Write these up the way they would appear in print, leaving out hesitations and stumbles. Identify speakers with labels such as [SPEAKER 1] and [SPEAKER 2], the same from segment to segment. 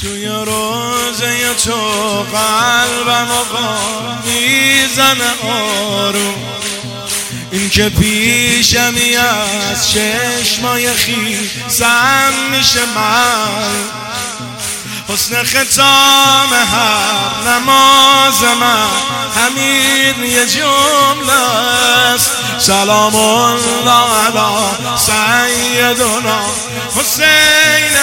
[SPEAKER 1] توی روزه تو قلبم میزنه آروم، این که پیشمی از چشمای خیسم میشه من، حسن ختام هر نماز من همین یه جمله است. سلام الله علی سیدنا حسین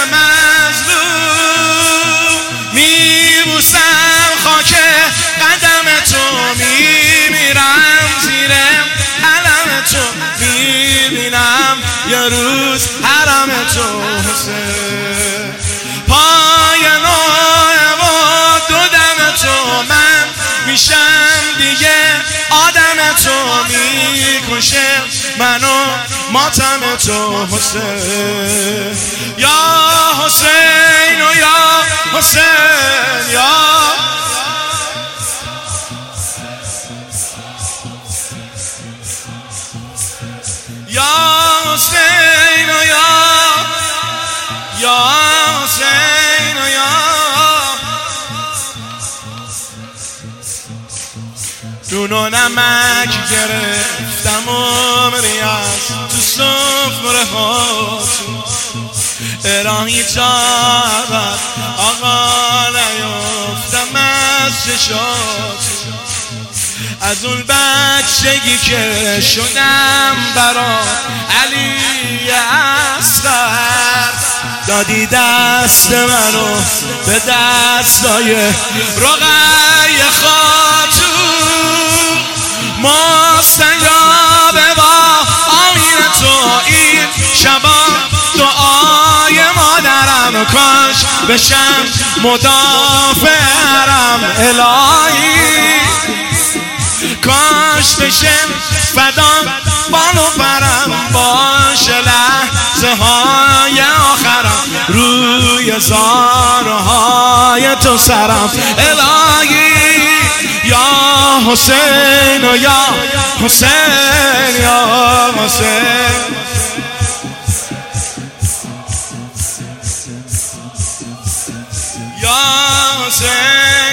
[SPEAKER 1] مظلوم، میبوسم خاک قدم تو، میمیرم زیر علم تو، میبینم یه روز حرم تو حسین. پای نوع و دو دم تو من میشم دیگه آدم تو، میکشه منو ماتم تو حسین. یا حسین و یا حسین، یا حسین و یا حسین و یا نون و نمک گرفتم عمری از تو سفره هاتون، الهی تا ابد آقا نیفتم از چشاتون، از اون بچگی که شدم برا علی اصغر، دادی دست منو به دستای رقیه خاتون، مستجاب با آمین تو این شبا دعای مادرم، کاش بشم مدافعرم الهی، کاش بشم فدام بالو برم، باشه لحظه های آخرم روی زارهای تو سرم الهی. یا حسین و یا حسین، یا حسین، یا حسین،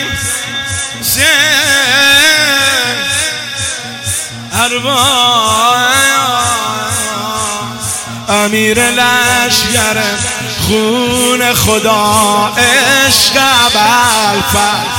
[SPEAKER 1] امیر لشگر خون خدا عشق ابوالفضل،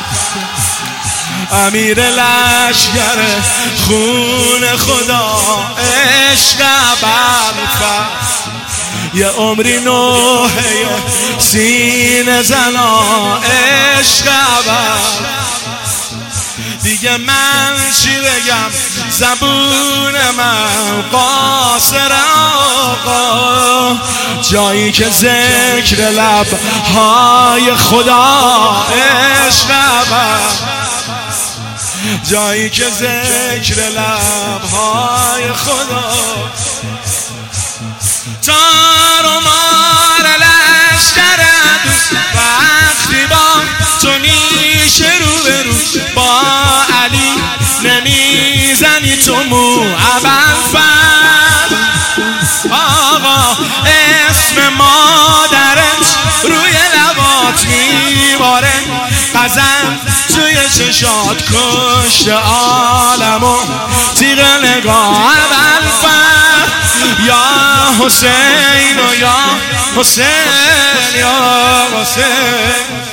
[SPEAKER 1] امیر لشگر خون خدا عشق ابوالفضل، یه عمری نوحه سینه زنا عشق ابوالفضل، دیگه من چی بگم زبون من قاصر آقا، جایی که ذکر لبهای خدا عشق ابوالفضل، جایی که ذکر لبهای خدا، تار و مار لشکر دوست وقتی با تو نیشه رو به رو، با علی نمیزنی تو مو ابوالفضل، آقا اسم مادرت روی لبات میباره، قزم توی چشات کشته عالمو تیغ نگاه ابوالفضل. یا حسین و یا حسین، یا حسین.